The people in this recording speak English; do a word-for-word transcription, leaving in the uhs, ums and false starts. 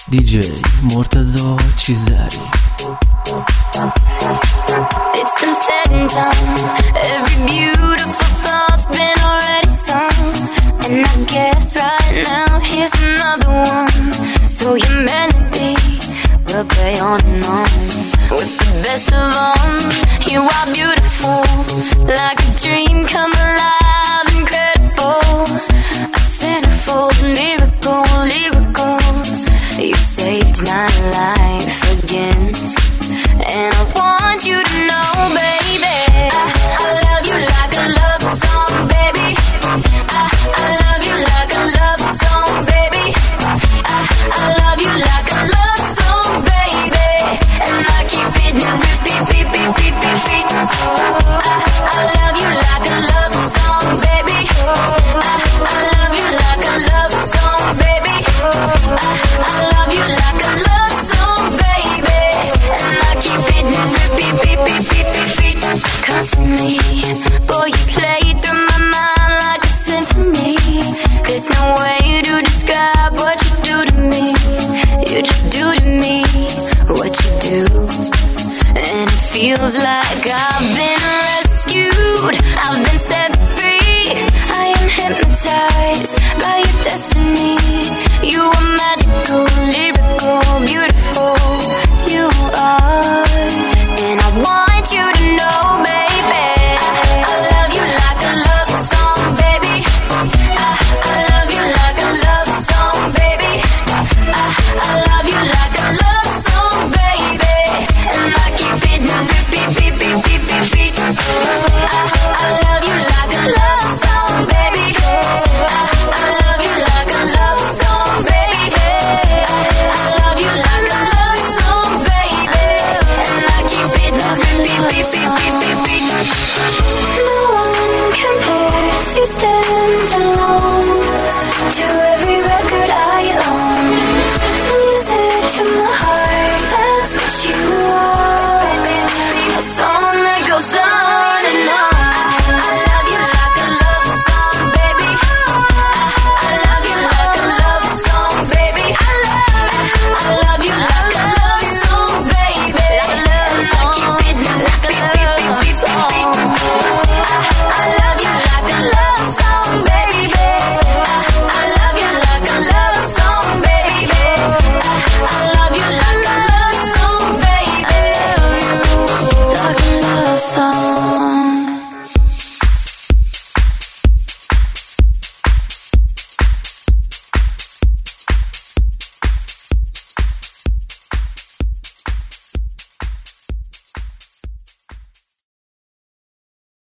دی جی مرتضی چیزدری. It's been said and done. Every beautiful thought's been already sung. And I guess right now here's another one. So your melody will play on and on. With the best of all, you are beautiful, like a dream come alive, incredible. A centerfold miracle, lyrical. You saved my life again. And I want you to know, baby, I, I love you like a love song, baby. I, I love you like a love song, baby. I, I love you like a love song, baby. And I keep it repeat, repeat, repeat, repeat. I, I love you like a love song, baby. I, I love you like a love song, baby. I, I love you like a love song, baby. And I keep it repeat, repeat, repeat, repeat. Constantly, boy, you play through my mind like a symphony. There's no way to describe what you do to me. You just do to me what you do. And it feels like I've been rescued, I've been set free. I am hypnotized by your destiny. You are magical, lyrical, beautiful.